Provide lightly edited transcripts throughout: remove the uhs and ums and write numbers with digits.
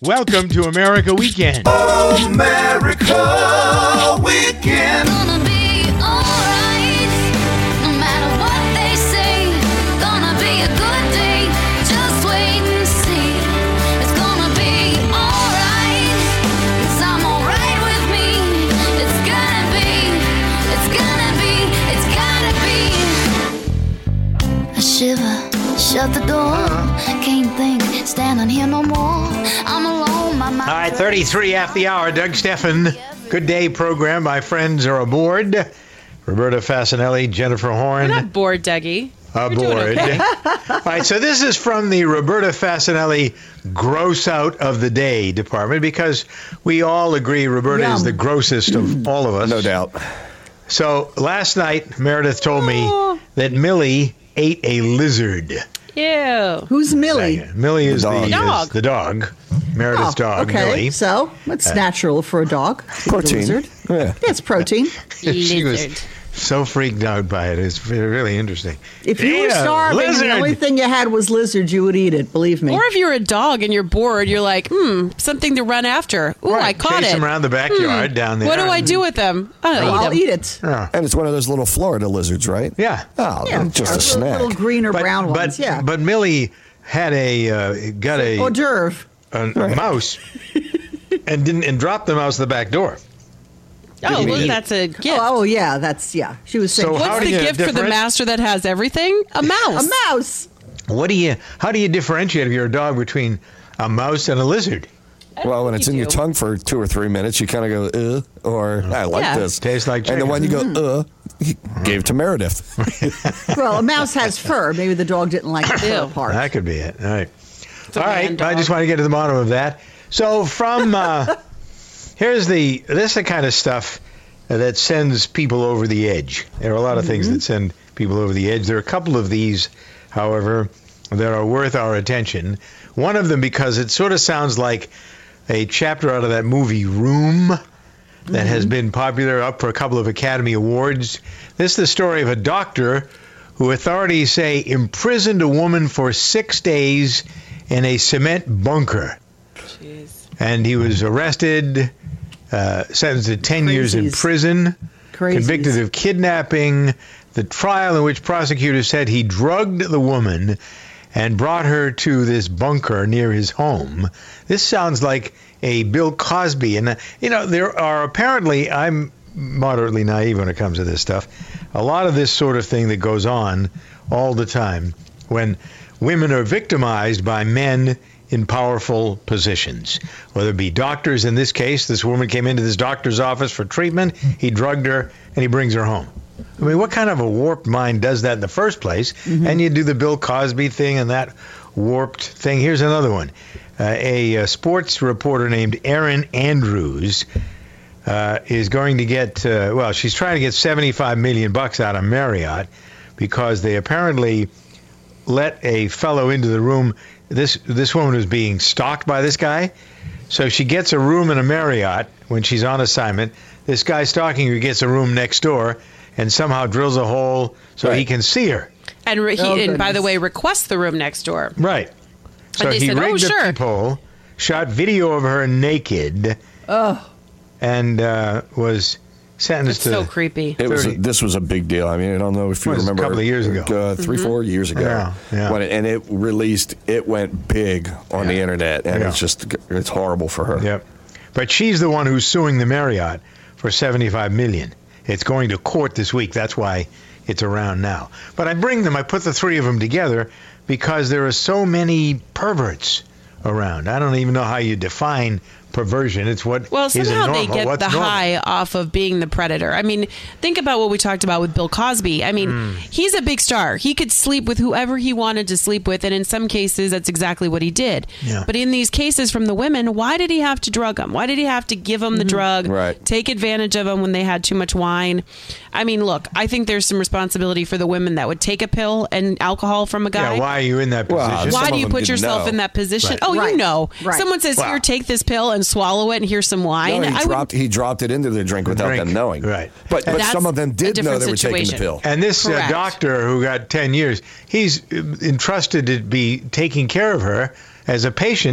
Welcome to America Weekend. America Weekend. Gonna be alright, no matter what they say. Gonna be a good day, just wait and see. It's gonna be alright, 'cause I'm alright with me. It's gotta be, I shiver, shut the door. Can't think, standing here no more. I'm alone, my mind. All right, 33 after the hour. Doug Steffen. Good day program. My friends are aboard. Roberta Fasanelli, Jennifer Horn. We're not bored, Dougie. Aboard. Okay. All right, so this is from the Roberta Fasanelli Gross Out of the Day department because we all agree Roberta is the grossest of all of us. No doubt. So last night, Meredith told me that Millie ate a lizard. Ew. Who's Millie? Millie is dog. the dog. Meredith's dog, okay. Millie. So it's natural for a dog. Protein. Lizard. Yeah. It's protein. She was Lizard. so freaked out by it. It's really interesting. If you were Ate a starving and lizard. the only thing you had was lizards, you would eat it. Believe me. Or if you're a dog and you're bored, you're like, something to run after. Ooh, Right, I caught chase it. them around the backyard down there. What do I do with them? I'll eat eat it. Yeah. And it's one of those little Florida lizards, right? Yeah. Oh, Yeah, just a snack. Little green or brown ones. Yeah. But Millie had got a hors d'oeuvre. mouse and dropped the mouse at the back door. Oh, well, eat it. that's a gift. Oh, yeah. That's, yeah. She was saying, So how What's do the you gift for the different- master that has everything? A mouse. a mouse. How do you differentiate if you're a dog between a mouse and a lizard? Well, when it's in your tongue for 2 or 3 minutes, you kind of go, or I like Yeah. this. Tastes like And chicken. the one you go, he gave to Meredith. Well, a mouse has fur. Maybe the dog didn't like the fur Ew. part. That could be it. All right. a All right. man I dog. just want to get to the bottom of that. So from this is the kind of stuff that sends people over the edge. There are a lot of things that send people over the edge. There are a couple of these, however, that are worth our attention. One of them because it sort of sounds like a chapter out of that movie Room that has been popular, up for a couple of Academy Awards. This is the story of a doctor who authorities say imprisoned a woman for 6 days in a cement bunker. Jeez. And he was arrested, sentenced to 10 years in Crazies. prison, Crazies. convicted of kidnapping. The trial in which prosecutors said he drugged the woman and brought her to this bunker near his home. This sounds like a Bill Cosby. And, there are apparently, I'm moderately naive when it comes to this stuff, a lot of this sort of thing that goes on all the time when women are victimized by men in powerful positions, whether it be doctors. In this case, this woman came into this doctor's office for treatment. He drugged her and he brings her home. I mean, what kind of a warped mind does that in the first place? And you do the Bill Cosby thing and that warped thing. Here's another one. A sports reporter named Erin Andrews is going to get, she's trying to get $75 million out of Marriott because they apparently let a fellow into the room. This woman was being stalked by this guy. So she gets a room in a Marriott when she's on assignment. This guy stalking her gets a room next door and somehow drills a hole so he can see her. And, and by the goodness. way, requests the room next door. Right. So they he said, rigged "Oh, a sure." peephole, shot video of her naked, and was sentenced It's so to... creepy. This was a big deal. I mean, I don't know if you It was a remember. couple of years ago. 3-4 years ago. Yeah. When it released, it went big on the internet, and it's horrible for her. Yep. But she's the one who's suing the Marriott for $75 million. It's going to court this week. That's why it's around now. But I put the three of them together because there are so many perverts around. I don't even know how you define perversion. It's what Well, isn't somehow they normal. get What's the normal? high off of being the predator. I mean, think about what we talked about with Bill Cosby. I mean, he's a big star. He could sleep with whoever he wanted to sleep with, and in some cases, that's exactly what he did. Yeah. But in these cases from the women, why did he have to drug them? Why did he have to give them the drug, Right. take advantage of them when they had too much wine? I mean, look, I think there's some responsibility for the women that would take a pill and alcohol from a guy. Yeah, why are you in that Well, position? some Why of do you them put didn't yourself know. in that position? Right. Oh, Right. you know. Right. Someone says, Wow. here, take this pill and swallow it, and here's some wine. No, I would- he dropped it into their drink without them knowing. Right. But That's some of them a did know different they were taking the situation. pill. And this Correct. doctor who got 10 years, he's entrusted to be taking care of her as a patient,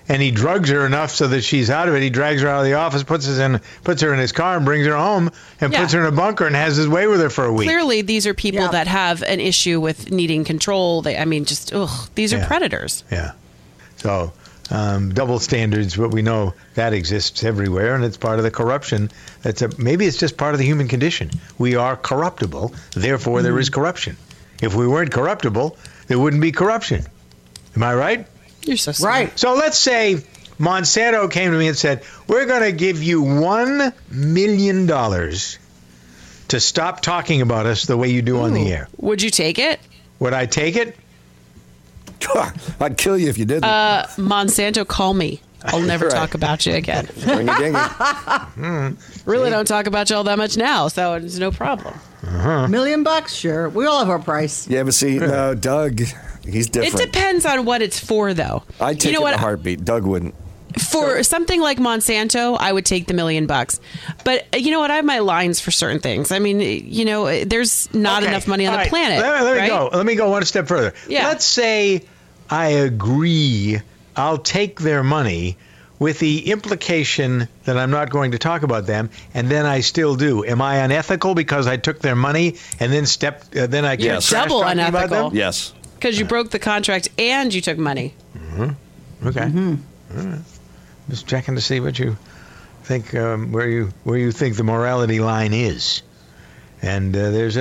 and he drugs her enough so that she's out of it. He drags her out of the office, puts her in his car, and brings her home, and puts her in a bunker and has his way with her for a week. Clearly, these are people that have an issue with needing control. These are predators. Yeah. So, double standards, but we know that exists everywhere, and it's part of the corruption. Maybe it's just part of the human condition. We are corruptible, therefore there is corruption. If we weren't corruptible, there wouldn't be corruption. Am I right? You're so smart. Right. So let's say Monsanto came to me and said, we're going to give you $1 million to stop talking about us the way you do on the air. Would you take it? Would I take it? I'd kill you if you didn't. Monsanto, call me. I'll never Right. talk about you again. Ring a dingy. Really don't talk about you all that much now, so it's no problem. $1 million, sure. We all have our price. You ever see Doug? He's It different. depends on what it's for, though. I'd take you know it in what? a heartbeat. Doug wouldn't. For something like Monsanto, I would take the $1 million. But you know what? I have my lines for certain things. I mean, there's not Okay. enough money on All the right. planet. Let me right? go. Let me go one step further. Yeah. Let's say I agree. I'll take their money with the implication that I'm not going to talk about them, and then I still do. Am I unethical because I took their money and then then I You're can't trash double talking about unethical. them? Yes. Because you broke the contract and you took money. Okay. All right. Just checking to see what you think, where you think the morality line is, and that's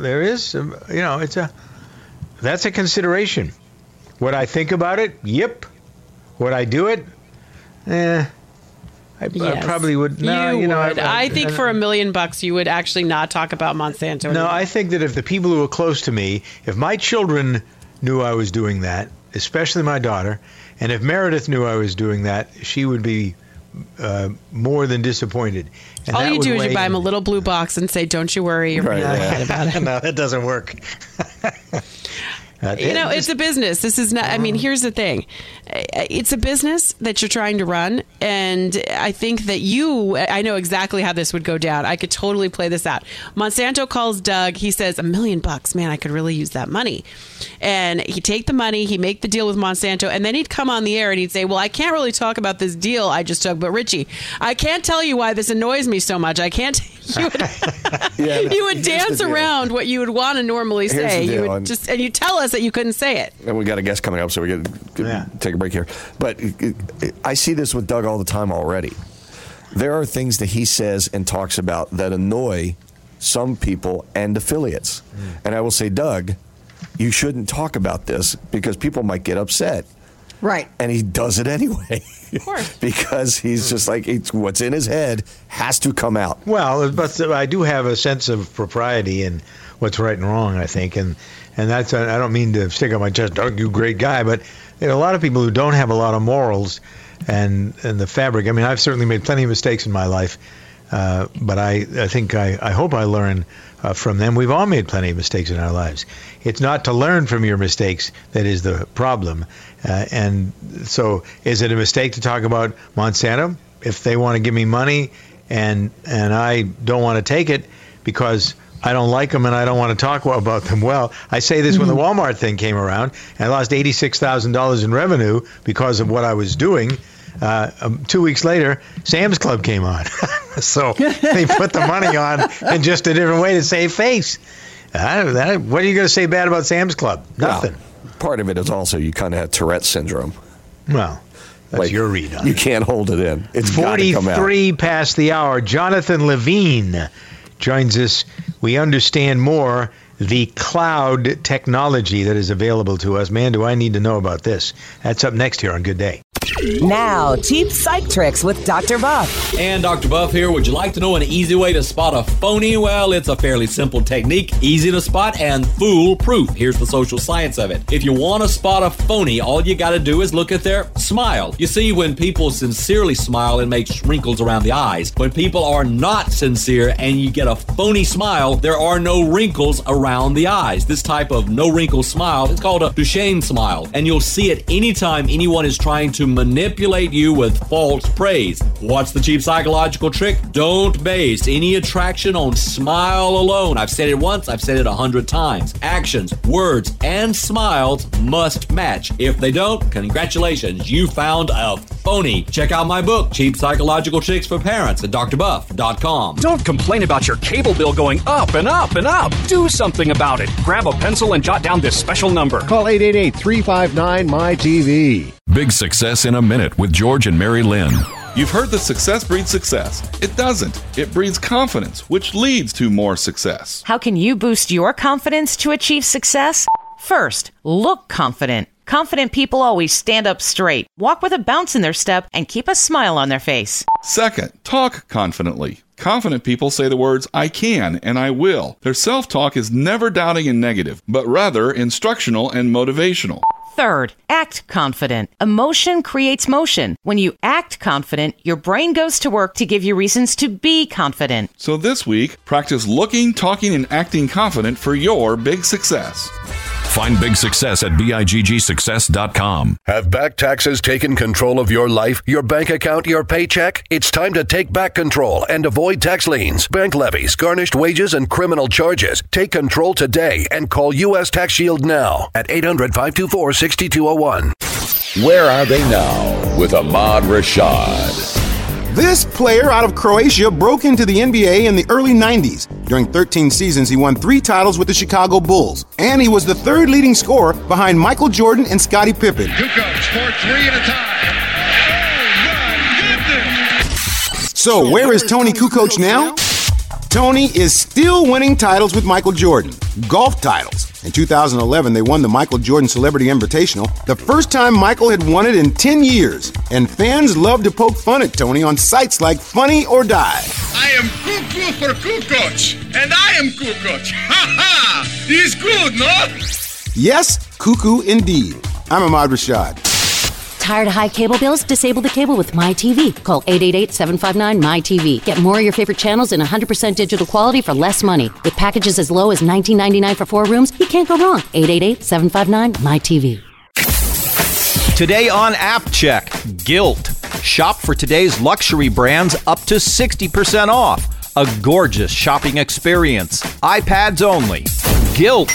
a consideration. Would I think about it? Yep. Would I do it? I Yes. probably would. No, you know, would. I think for $1 million, you would actually not talk about Monsanto. No, anymore. I think that if the people who are close to me, if my children knew I was doing that, especially my daughter, and if Meredith knew I was doing that, she would be more than disappointed. And all that you would do is you weigh buy in. them a little blue box and say, "Don't you worry, you're Right, really yeah. right about it." No, that doesn't work. It's a business. This is not, I mean, here's the thing. It's a business that you're trying to run. And I think that I know exactly how this would go down. I could totally play this out. Monsanto calls Doug. He says, $1 million, man, I could really use that money. And he'd take the money, he'd make the deal with Monsanto, and then he'd come on the air and he'd say, well, I can't really talk about this deal I just took, but Richie, I can't tell you why this annoys me so much. I can't. You would dance around what you would want to normally Here's say. the You deal, would and you tell us that you couldn't say it. And we got a guest coming up, so we got to take a break here. But I see this with Doug all the time already. There are things that he says and talks about that annoy some people and affiliates. And I will say, Doug, you shouldn't talk about this because people might get upset. Right. And he does it anyway. Of course. Because he's just like, what's in his head has to come out. Well, but I do have a sense of propriety in what's right and wrong, I think, and that's, I don't mean to stick on my chest, Doug, you great guy, but there are a lot of people who don't have a lot of morals and the fabric. I mean, I've certainly made plenty of mistakes in my life, but I think I hope I learn from them. We've all made plenty of mistakes in our lives. It's not to learn from your mistakes that is the problem. And so is it a mistake to talk about Monsanto? If they want to give me money and I don't want to take it because I don't like them and I don't want to talk about them. Well, I say this when the Walmart thing came around, and I lost $86,000 in revenue because of what I was doing. 2 weeks later, Sam's Club came on. So they put the money on in just a different way to save face. What are you going to say bad about Sam's Club? Nothing. Well, part of it is also you kind of have Tourette's syndrome. Well, that's Like, your read on You it. can't hold it in. It's got to come out. 43 past the hour. Jonathan Levine joins us. We understand more the cloud technology that is available to us. Man, do I need to know about this. That's up next here on Good Day. Now, cheap psych tricks with Dr. Buff. And Dr. Buff here. Would you like to know an easy way to spot a phony? Well, it's a fairly simple technique, easy to spot and foolproof. Here's the social science of it. If you want to spot a phony, all you got to do is look at their smile. You see, when people sincerely smile, it makes wrinkles around the eyes. When people are not sincere and you get a phony smile, there are no wrinkles around the eyes. This type of no wrinkle smile is called a Duchenne smile, and you'll see it anytime anyone is trying to manipulate you with false praise. What's the cheap psychological trick? Don't base any attraction on smile alone. I've said it once, I've said it 100 times. Actions, words, and smiles must match. If they don't, congratulations, you found a phony. Check out my book, Cheap Psychological Tricks for Parents, at drbuff.com. Don't complain about your cable bill going up and up and up. Do something about it. Grab a pencil and jot down this special number. Call 888-359-MY-TV. Big Success in a Minute with George and Mary Lynn. You've heard that success breeds success. It doesn't. It breeds confidence, which leads to more success. How can you boost your confidence to achieve success? First, look confident. Confident people always stand up straight, walk with a bounce in their step, and keep a smile on their face. Second, talk confidently. Confident people say the words, I can and I will. Their self-talk is never doubting and negative, but rather instructional and motivational. Third, act confident. Emotion creates motion. When you act confident, your brain goes to work to give you reasons to be confident. So this week, practice looking, talking, and acting confident for your big success. Find Big Success at BIGGsuccess.com. Have back taxes taken control of your life, your bank account, your paycheck? It's time to take back control and avoid tax liens, bank levies, garnished wages, and criminal charges. Take control today and call U.S. Tax Shield now at 800-524-6201. Where are they now with Ahmad Rashad? This player out of Croatia broke into the NBA in the early 90s. During 13 seasons, he won 3 titles with the Chicago Bulls. And he was the third leading scorer behind Michael Jordan and Scottie Pippen. Kukoc for 3 and a tie. Oh, my goodness. So, where is Tony Kukoc now? Tony is still winning titles with Michael Jordan, golf titles. In 2011, they won the Michael Jordan Celebrity Invitational, the first time Michael had won it in 10 years. And fans love to poke fun at Tony on sites like Funny or Die. I am cuckoo for Kukoc, and I am Kukoc. Ha ha! He's good, no? Yes, cuckoo indeed. I'm Ahmad Rashad. Tired of high cable bills? Disable the cable with MyTV. Call 888-759-MyTV. Get more of your favorite channels in 100% digital quality for less money. With packages as low as $19.99 for 4 rooms, you can't go wrong. 888-759-MyTV. Today on App Check, Guilt. Shop for today's luxury brands up to 60% off. A gorgeous shopping experience. iPads only. Guilt.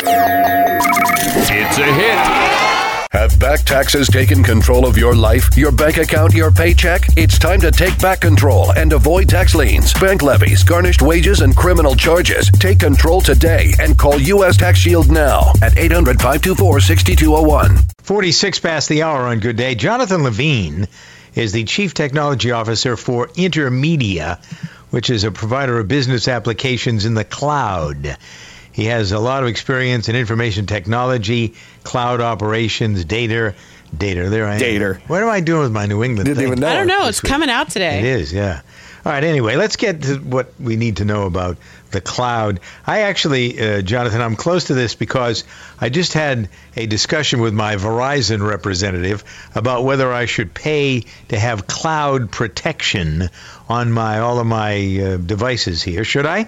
It's a hit. Have back taxes taken control of your life, your bank account, your paycheck? It's time to take back control and avoid tax liens, bank levies, garnished wages, and criminal charges. Take control today and call U.S. Tax Shield now at 800-524-6201. 46 past the hour on Good Day. Jonathan Levine is the Chief Technology Officer for Intermedia, which is a provider of business applications in the cloud. He has a lot of experience in information technology, cloud operations, data. There I am. Data. What am I doing with my New England Didn't thing? even know. I don't know. It's coming out today. It is, yeah. All right, anyway, let's get to what we need to know about the cloud. I actually, Jonathan, I'm close to this because I just had a discussion with my Verizon representative about whether I should pay to have cloud protection on all of my devices here. Should I?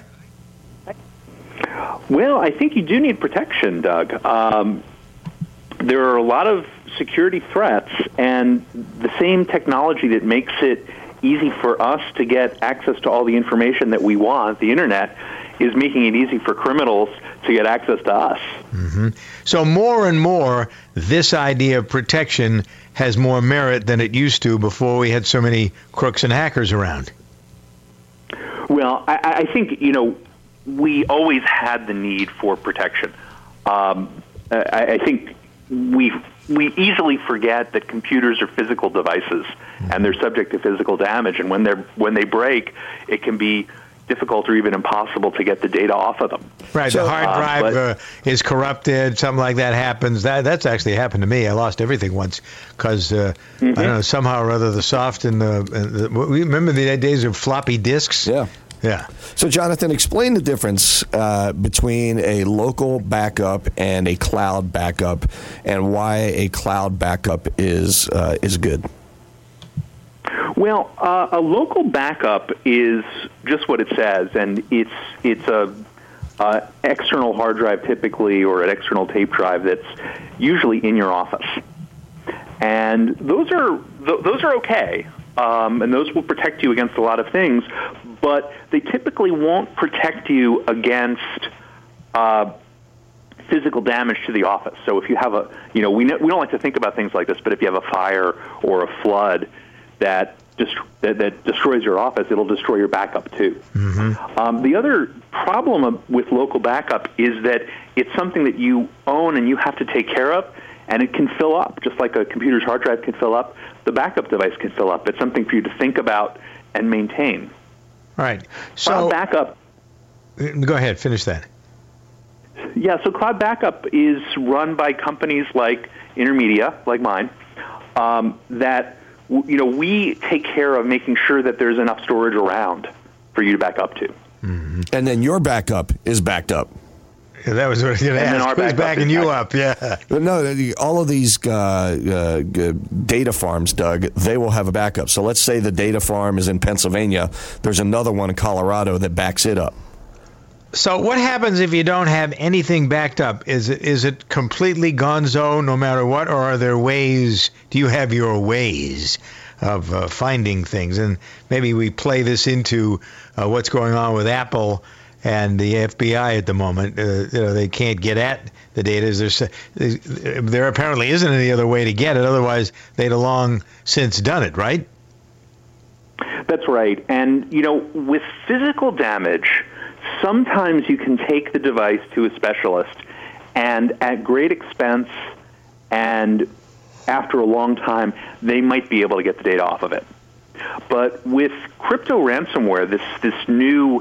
Well, I think you do need protection, Doug. There are a lot of security threats, and the same technology that makes it easy for us to get access to all the information that we want, the Internet, is making it easy for criminals to get access to us. Mm-hmm. So more and more, this idea of protection has more merit than it used to before we had so many crooks and hackers around. Well, I think, we always had the need for protection. I think we easily forget that computers are physical devices, and they're subject to physical damage. And when they break, it can be difficult or even impossible to get the data off of them. Right, so, the hard drive is corrupted, something like that happens. That's actually happened to me. I lost everything once because, I don't know, somehow or other the soft and we remember the days of floppy disks? Yeah. Yeah. So, Jonathan, explain the difference between a local backup and a cloud backup, and why a cloud backup is good. Well, a local backup is just what it says, and it's a external hard drive typically, or an external tape drive that's usually in your office. And those are okay, and those will protect you against a lot of things, but they typically won't protect you against physical damage to the office. So if you have we don't like to think about things like this, but if you have a fire or a flood that destroys your office, it'll destroy your backup too. Mm-hmm. The other problem with local backup is that it's something that you own and you have to take care of, and it can fill up, just like a computer's hard drive can fill up. The backup device can fill up. It's something for you to think about and maintain. Right. So cloud backup. Go ahead. Finish that. Yeah. So cloud backup is run by companies like Intermedia, like mine, that we take care of making sure that there's enough storage around for you to back up to. Mm-hmm. And then your backup is backed up. Yeah, that was what I was going to ask. Who's backing you up? Yeah. No, all of these data farms, Doug, they will have a backup. So let's say the data farm is in Pennsylvania. There's another one in Colorado that backs it up. So what happens if you don't have anything backed up? Is it completely gonzo no matter what, or are there ways? Do you have your ways of finding things? And maybe we play this into what's going on with Apple and the FBI at the moment. They can't get at the data. There apparently isn't any other way to get it. Otherwise, they'd have long since done it, right? That's right. And, with physical damage, sometimes you can take the device to a specialist, and at great expense and after a long time, they might be able to get the data off of it. But with crypto ransomware, this new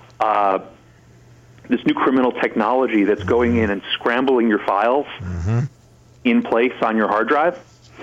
criminal technology that's going in and scrambling your files in place on your hard drive,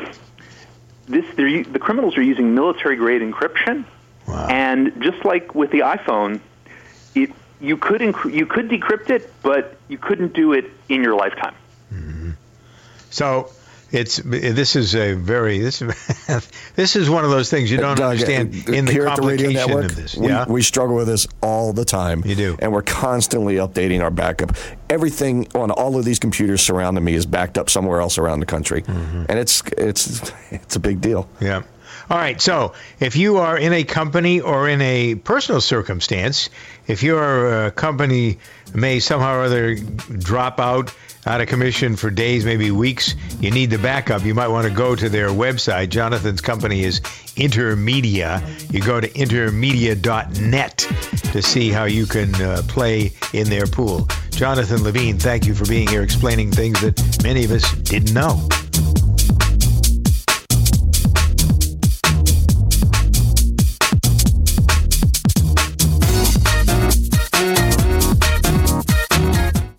the criminals are using military-grade encryption. Wow. And just like with the iPhone, you could decrypt it, but you couldn't do it in your lifetime. Mm-hmm. So this is one of those things you don't understand in the complication of this. Yeah? We struggle with this all the time. You do. And we're constantly updating our backup. Everything on all of these computers surrounding me is backed up somewhere else around the country. Mm-hmm. And it's a big deal. Yeah. All right, so if you are in a company or in a personal circumstance, if your company may somehow or other drop out of commission for days, maybe weeks, you need the backup, you might want to go to their website. Jonathan's company is Intermedia. You go to intermedia.net to see how you can play in their pool. Jonathan Levine, thank you for being here explaining things that many of us didn't know.